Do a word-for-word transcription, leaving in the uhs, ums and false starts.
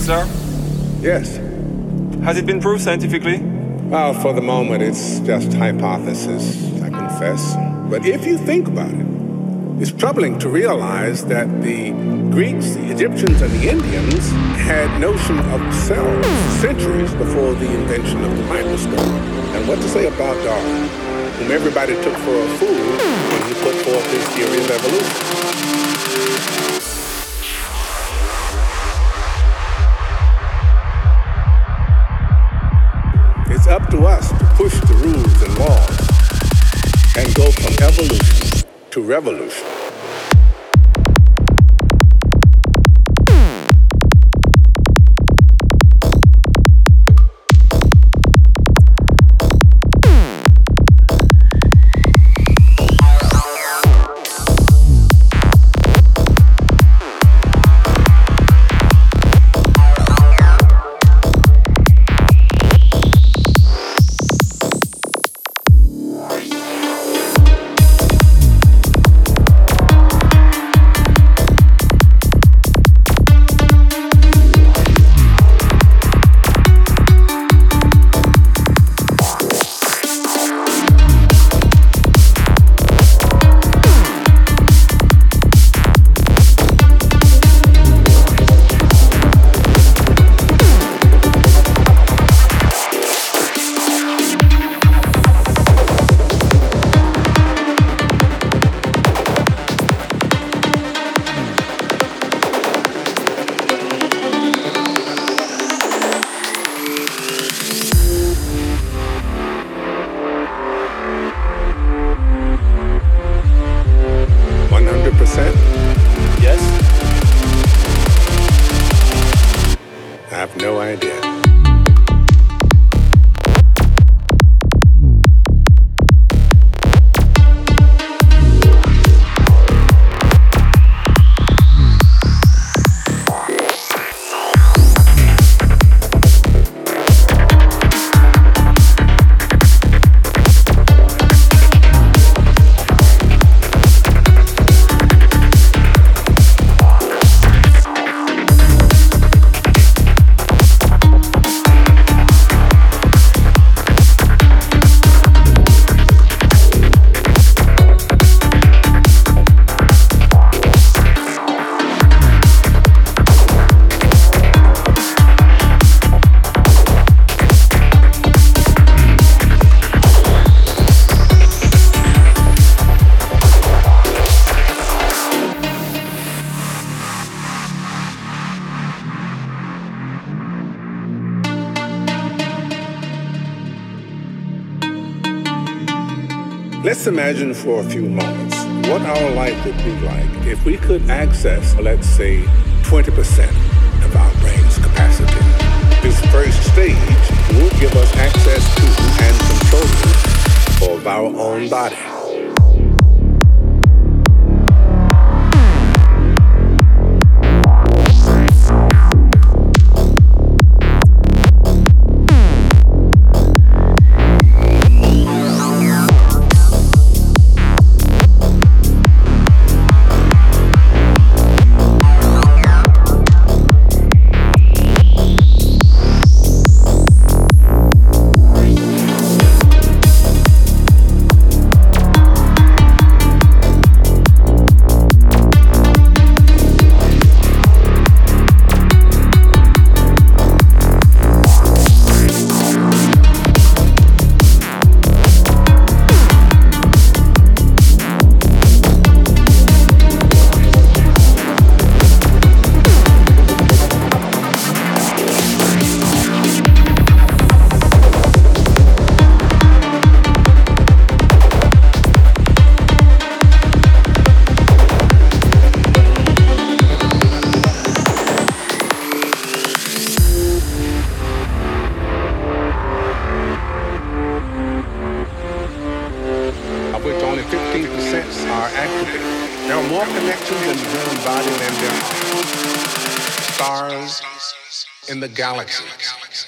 sir? Yes. Has it been proved scientifically? Well, for the moment, it's just hypothesis, I confess. But if you think about it, it's troubling to realize that the Greeks, the Egyptians, and the Indians had notion of cells centuries before the invention of the microscope. And what to say about Darwin, whom everybody took for a fool when he put forth his theory of evolution? It's up to us to push the rules and laws and go from evolution to revolution. Yes? I have no idea. Let's imagine for a few moments what our life would be like if we could access, let's say, twenty percent of our brain's capacity. This first stage will give us access to and control of our own body. Are activated. There are more connections in the human body than there are stars in the galaxy.